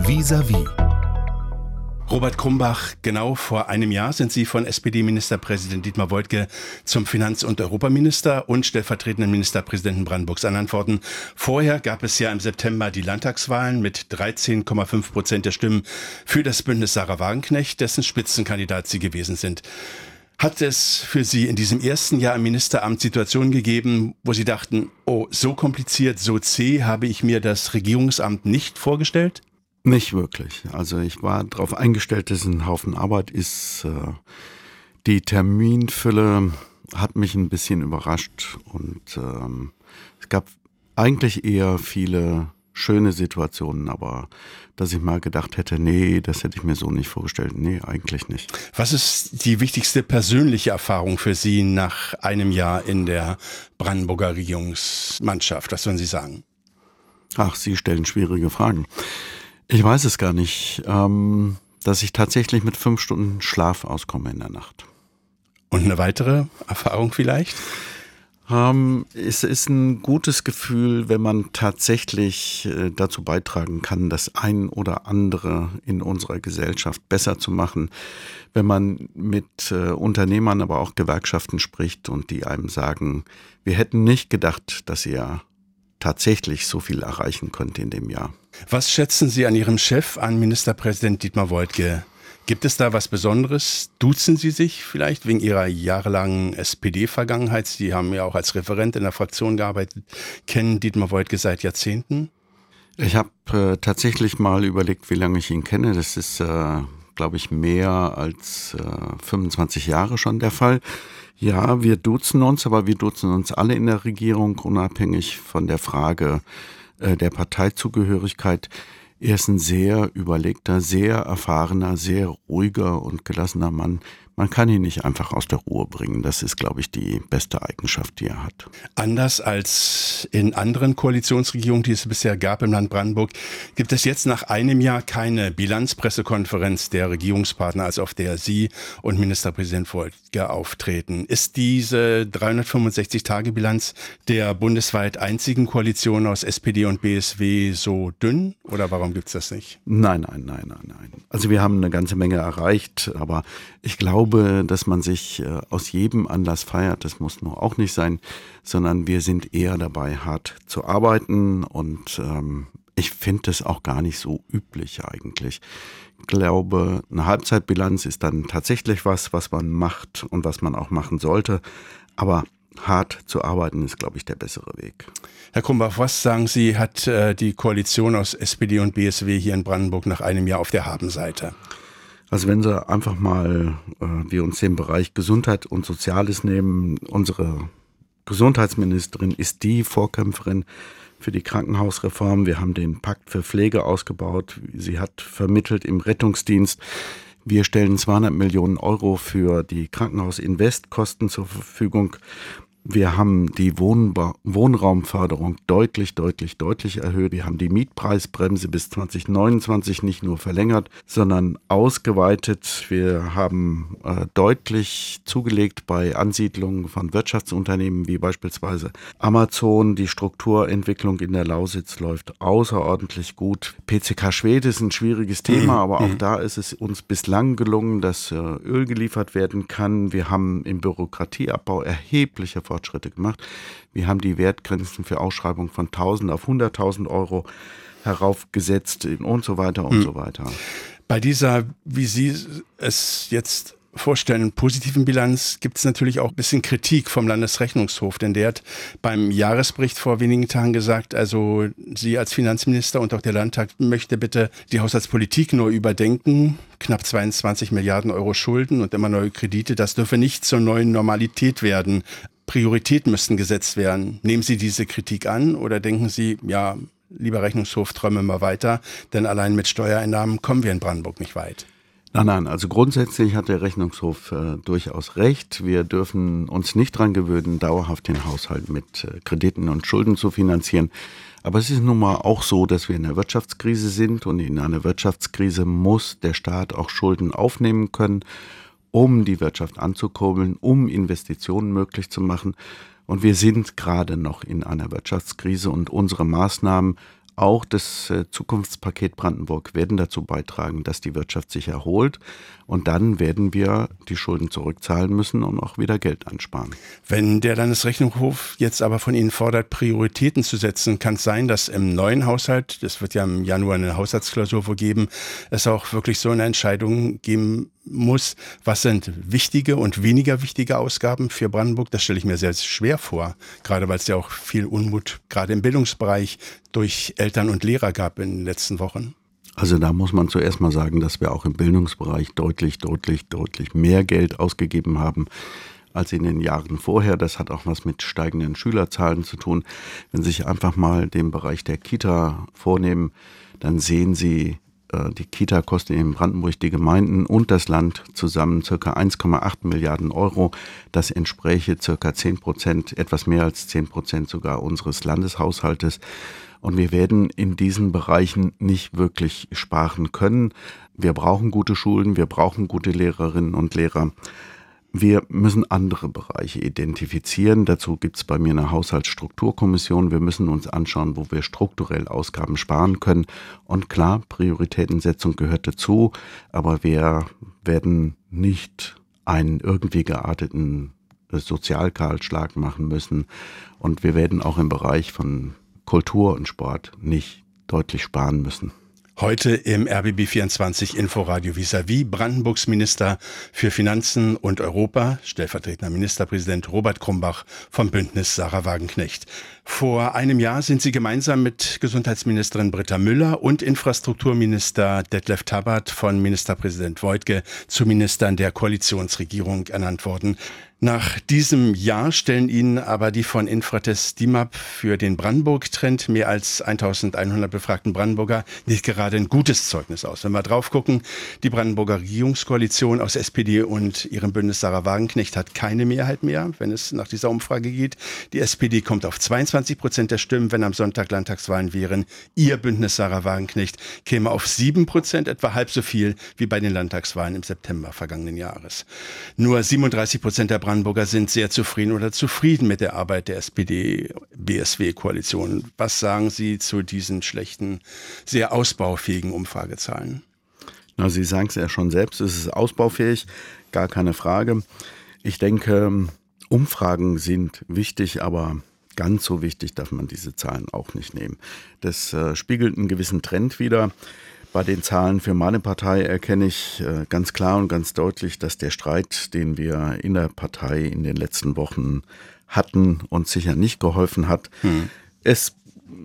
Vis-à-vis. Robert Krumbach, genau vor einem Jahr sind Sie von SPD-Ministerpräsident Dietmar Woidke zum Finanz- und Europaminister und stellvertretenden Ministerpräsidenten Brandenburgs ernannt worden. Vorher gab es ja im September die Landtagswahlen mit 13,5% der Stimmen für das Bündnis Sarah Wagenknecht, dessen Spitzenkandidat Sie gewesen sind. Hat es für Sie in diesem ersten Jahr im Ministeramt Situationen gegeben, wo Sie dachten, oh, so kompliziert, so zäh habe ich mir das Regierungsamt nicht vorgestellt? Nicht wirklich. Also ich war darauf eingestellt, dass es ein Haufen Arbeit ist. Die Terminfülle hat mich ein bisschen überrascht und es gab eigentlich eher viele schöne Situationen, aber dass ich mal gedacht hätte, nee, das hätte ich mir so nicht vorgestellt. Nee, eigentlich nicht. Was ist die wichtigste persönliche Erfahrung für Sie nach einem Jahr in der Brandenburger Regierungsmannschaft? Was würden Sie sagen? Ach, Sie stellen schwierige Fragen. Ich weiß es gar nicht, dass ich tatsächlich mit 5 Stunden Schlaf auskomme in der Nacht. Und eine weitere Erfahrung vielleicht? Es ist ein gutes Gefühl, wenn man tatsächlich dazu beitragen kann, das ein oder andere in unserer Gesellschaft besser zu machen. Wenn man mit Unternehmern, aber auch Gewerkschaften spricht und die einem sagen, wir hätten nicht gedacht, dass ihr tatsächlich so viel erreichen könnt in dem Jahr. Was schätzen Sie an Ihrem Chef, an Ministerpräsident Dietmar Woidke? Gibt es da was Besonderes? Duzen Sie sich vielleicht wegen Ihrer jahrelangen SPD-Vergangenheit? Sie haben ja auch als Referent in der Fraktion gearbeitet, kennen Dietmar Woidke seit Jahrzehnten? Ich habe tatsächlich mal überlegt, wie lange ich ihn kenne. Das ist, glaube ich, mehr als 25 Jahre schon der Fall. Ja, wir duzen uns, aber wir duzen uns alle in der Regierung, unabhängig von der Frage der Parteizugehörigkeit. Er ist ein sehr überlegter, sehr erfahrener, sehr ruhiger und gelassener Mann. Man kann ihn nicht einfach aus der Ruhe bringen. Das ist, glaube ich, die beste Eigenschaft, die er hat. Anders als in anderen Koalitionsregierungen, die es bisher gab im Land Brandenburg, gibt es jetzt nach einem Jahr keine Bilanzpressekonferenz der Regierungspartner, als auf der Sie und Ministerpräsident Woidke auftreten. Ist diese 365-Tage-Bilanz der bundesweit einzigen Koalition aus SPD und BSW so dünn? Oder warum gibt es das nicht? Nein. Also wir haben eine ganze Menge erreicht, aber ich glaube, dass man sich aus jedem Anlass feiert, das muss nur auch nicht sein, sondern wir sind eher dabei, hart zu arbeiten und ich finde das auch gar nicht so üblich eigentlich. Ich glaube, eine Halbzeitbilanz ist dann tatsächlich was man macht und was man auch machen sollte, aber hart zu arbeiten ist, glaube ich, der bessere Weg. Herr Krumbach, was sagen Sie, hat die Koalition aus SPD und BSW hier in Brandenburg nach einem Jahr auf der Habenseite? Also wenn Sie einfach mal wir uns den Bereich Gesundheit und Soziales nehmen, unsere Gesundheitsministerin ist die Vorkämpferin für die Krankenhausreform. Wir haben den Pakt für Pflege ausgebaut. Sie hat vermittelt im Rettungsdienst. Wir stellen 200 Millionen Euro für die Krankenhausinvestkosten zur Verfügung. Wir haben die Wohnraumförderung deutlich erhöht. Wir haben die Mietpreisbremse bis 2029 nicht nur verlängert, sondern ausgeweitet. Wir haben deutlich zugelegt bei Ansiedlungen von Wirtschaftsunternehmen wie beispielsweise Amazon. Die Strukturentwicklung in der Lausitz läuft außerordentlich gut. PCK Schwede ist ein schwieriges Thema, aber auch da ist es uns bislang gelungen, dass Öl geliefert werden kann. Wir haben im Bürokratieabbau erhebliche Fortschritte gemacht. Wir haben die Wertgrenzen für Ausschreibung von 1.000 auf 100.000 Euro heraufgesetzt und so weiter und so weiter. Bei dieser, wie Sie es jetzt vorstellen, positiven Bilanz gibt es natürlich auch ein bisschen Kritik vom Landesrechnungshof, denn der hat beim Jahresbericht vor wenigen Tagen gesagt, also Sie als Finanzminister und auch der Landtag möchte bitte die Haushaltspolitik neu überdenken. Knapp 22 Milliarden Euro Schulden und immer neue Kredite, das dürfe nicht zur neuen Normalität werden. Prioritäten müssten gesetzt werden. Nehmen Sie diese Kritik an oder denken Sie, ja, lieber Rechnungshof, träumen wir weiter, denn allein mit Steuereinnahmen kommen wir in Brandenburg nicht weit? Nein, also grundsätzlich hat der Rechnungshof durchaus recht. Wir dürfen uns nicht dran gewöhnen, dauerhaft den Haushalt mit Krediten und Schulden zu finanzieren. Aber es ist nun mal auch so, dass wir in einer Wirtschaftskrise sind und in einer Wirtschaftskrise muss der Staat auch Schulden aufnehmen können, um die Wirtschaft anzukurbeln, um Investitionen möglich zu machen. Und wir sind gerade noch in einer Wirtschaftskrise und unsere Maßnahmen auch das Zukunftspaket Brandenburg werden dazu beitragen, dass die Wirtschaft sich erholt. Und dann werden wir die Schulden zurückzahlen müssen und auch wieder Geld ansparen. Wenn der Landesrechnungshof jetzt aber von Ihnen fordert, Prioritäten zu setzen, kann es sein, dass im neuen Haushalt, das wird ja im Januar eine Haushaltsklausur geben, es auch wirklich so eine Entscheidung geben muss, was sind wichtige und weniger wichtige Ausgaben für Brandenburg? Das stelle ich mir sehr schwer vor, gerade weil es ja auch viel Unmut gerade im Bildungsbereich durch Eltern und Lehrer gab in den letzten Wochen. Also da muss man zuerst mal sagen, dass wir auch im Bildungsbereich deutlich mehr Geld ausgegeben haben als in den Jahren vorher. Das hat auch was mit steigenden Schülerzahlen zu tun. Wenn Sie sich einfach mal den Bereich der Kita vornehmen, dann sehen Sie, die Kita kostet in Brandenburg die Gemeinden und das Land zusammen ca. 1,8 Milliarden Euro. Das entspräche ca. 10%, etwas mehr als 10% sogar unseres Landeshaushaltes. Und wir werden in diesen Bereichen nicht wirklich sparen können. Wir brauchen gute Schulen, wir brauchen gute Lehrerinnen und Lehrer. Wir müssen andere Bereiche identifizieren. Dazu gibt es bei mir eine Haushaltsstrukturkommission. Wir müssen uns anschauen, wo wir strukturell Ausgaben sparen können. Und klar, Prioritätensetzung gehört dazu, aber wir werden nicht einen irgendwie gearteten Sozialkahlschlag machen müssen. Und wir werden auch im Bereich von Kultur und Sport nicht deutlich sparen müssen. Heute im RBB24 Inforadio vis-à-vis Brandenburgs Minister für Finanzen und Europa, stellvertretender Ministerpräsident Robert Krumbach vom Bündnis Sarah Wagenknecht. Vor einem Jahr sind Sie gemeinsam mit Gesundheitsministerin Britta Müller und Infrastrukturminister Detlef Tabbert von Ministerpräsident Woidke zu Ministern der Koalitionsregierung ernannt worden. Nach diesem Jahr stellen Ihnen aber die von Infratest DIMAP für den Brandenburg-Trend mehr als 1100 befragten Brandenburger nicht gerade ein gutes Zeugnis aus. Wenn wir drauf gucken, die Brandenburger Regierungskoalition aus SPD und ihrem Bündnis Sarah Wagenknecht hat keine Mehrheit mehr, wenn es nach dieser Umfrage geht. Die SPD kommt auf 22% der Stimmen, wenn am Sonntag Landtagswahlen wären. Ihr Bündnis Sarah Wagenknecht käme auf 7%, etwa halb so viel wie bei den Landtagswahlen im September vergangenen Jahres. Nur 37% der Brandenburger sind sehr zufrieden oder zufrieden mit der Arbeit der SPD-BSW-Koalition. Was sagen Sie zu diesen schlechten, sehr ausbaufähigen Umfragezahlen? Na, Sie sagen es ja schon selbst, es ist ausbaufähig, gar keine Frage. Ich denke, Umfragen sind wichtig, aber ganz so wichtig darf man diese Zahlen auch nicht nehmen. Das spiegelt einen gewissen Trend wider. Bei den Zahlen für meine Partei erkenne ich ganz klar und ganz deutlich, dass der Streit, den wir in der Partei in den letzten Wochen hatten, uns sicher nicht geholfen hat. Es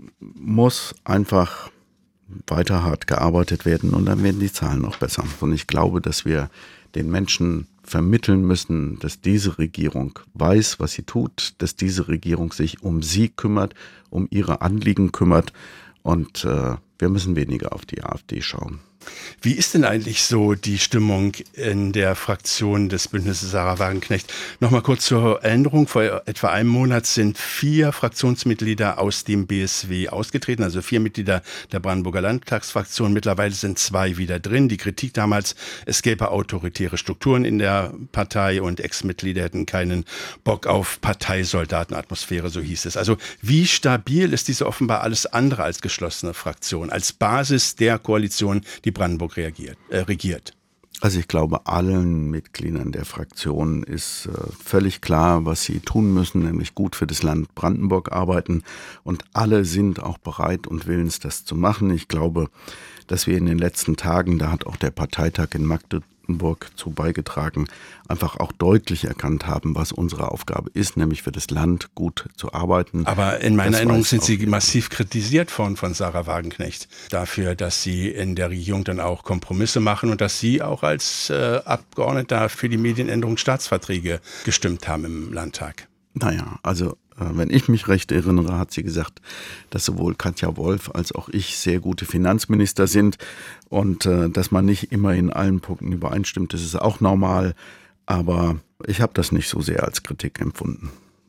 muss einfach weiter hart gearbeitet werden und dann werden die Zahlen auch besser. Und ich glaube, dass wir den Menschen vermitteln müssen, dass diese Regierung weiß, was sie tut, dass diese Regierung sich um sie kümmert, um ihre Anliegen kümmert und wir müssen weniger auf die AfD schauen. Wie ist denn eigentlich so die Stimmung in der Fraktion des Bündnisses Sarah Wagenknecht? Nochmal kurz zur Erinnerung. Vor etwa einem Monat sind 4 Fraktionsmitglieder aus dem BSW ausgetreten, also 4 Mitglieder der Brandenburger Landtagsfraktion. Mittlerweile sind 2 wieder drin. Die Kritik damals, es gäbe autoritäre Strukturen in der Partei und Ex-Mitglieder hätten keinen Bock auf Parteisoldatenatmosphäre, so hieß es. Also wie stabil ist diese offenbar alles andere als geschlossene Fraktion, als Basis der Koalition, die Brandenburg regiert? Also ich glaube, allen Mitgliedern der Fraktion ist völlig klar, was sie tun müssen, nämlich gut für das Land Brandenburg arbeiten. Und alle sind auch bereit und willens, das zu machen. Ich glaube, dass wir in den letzten Tagen, da hat auch der Parteitag in Magdeburg zu beigetragen, einfach auch deutlich erkannt haben, was unsere Aufgabe ist, nämlich für das Land gut zu arbeiten. Aber in meiner Erinnerung sind Sie massiv kritisiert worden von Sarah Wagenknecht dafür, dass Sie in der Regierung dann auch Kompromisse machen und dass Sie auch als Abgeordneter für die Medienänderungsstaatsverträge gestimmt haben im Landtag. Naja, also wenn ich mich recht erinnere, hat sie gesagt, dass sowohl Katja Wolf als auch ich sehr gute Finanzminister sind und dass man nicht immer in allen Punkten übereinstimmt, das ist auch normal, aber ich habe das nicht so sehr als Kritik empfunden.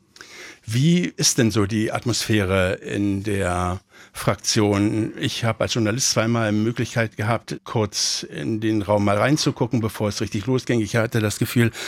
Wie ist denn so die Atmosphäre in der Fraktion? Ich habe als Journalist zweimal die Möglichkeit gehabt, kurz in den Raum mal reinzugucken, bevor es richtig losging. Ich hatte das Gefühl,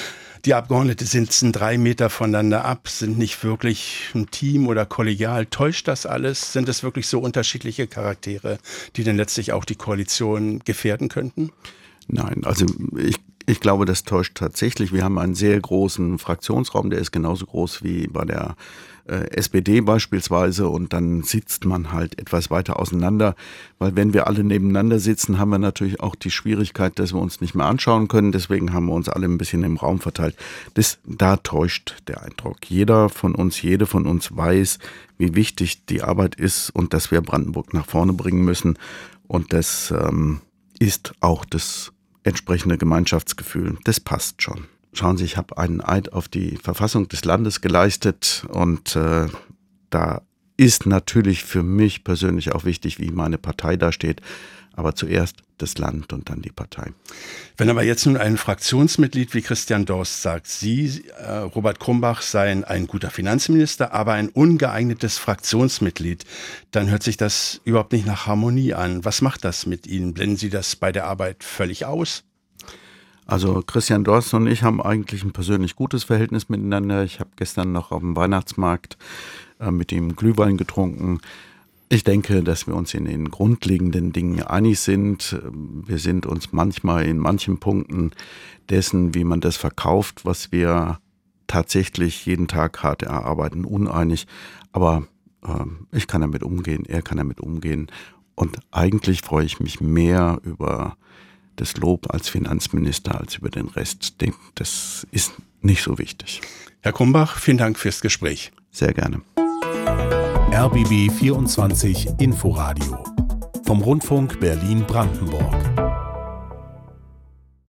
Die Abgeordneten sitzen 3 Meter voneinander ab, sind nicht wirklich ein Team oder kollegial. Täuscht das alles? Sind es wirklich so unterschiedliche Charaktere, die dann letztlich auch die Koalition gefährden könnten? Nein, also ich glaube, das täuscht tatsächlich. Wir haben einen sehr großen Fraktionsraum, der ist genauso groß wie bei der SPD beispielsweise, und dann sitzt man halt etwas weiter auseinander, weil wenn wir alle nebeneinander sitzen, haben wir natürlich auch die Schwierigkeit, dass wir uns nicht mehr anschauen können. Deswegen haben wir uns alle ein bisschen im Raum verteilt. Da täuscht der Eindruck. Jede von uns weiß, wie wichtig die Arbeit ist und dass wir Brandenburg nach vorne bringen müssen. Und das ist auch das entsprechende Gemeinschaftsgefühl. Das passt schon. Schauen Sie, ich habe einen Eid auf die Verfassung des Landes geleistet, und da ist natürlich für mich persönlich auch wichtig, wie meine Partei da steht. Aber zuerst das Land und dann die Partei. Wenn aber jetzt nun ein Fraktionsmitglied wie Christian Dorst sagt, Sie, Robert Krumbach, seien ein guter Finanzminister, aber ein ungeeignetes Fraktionsmitglied, dann hört sich das überhaupt nicht nach Harmonie an. Was macht das mit Ihnen? Blenden Sie das bei der Arbeit völlig aus? Also Christian Dorst und ich haben eigentlich ein persönlich gutes Verhältnis miteinander. Ich habe gestern noch auf dem Weihnachtsmarkt mit ihm Glühwein getrunken. Ich denke, dass wir uns in den grundlegenden Dingen einig sind. Wir sind uns manchmal in manchen Punkten dessen, wie man das verkauft, was wir tatsächlich jeden Tag hart erarbeiten, uneinig. Aber ich kann damit umgehen, er kann damit umgehen. Und eigentlich freue ich mich mehr über das Lob als Finanzminister als über den Rest. Das ist nicht so wichtig. Herr Krumbach, vielen Dank fürs Gespräch. Sehr gerne. RBB 24 Inforadio vom Rundfunk Berlin-Brandenburg.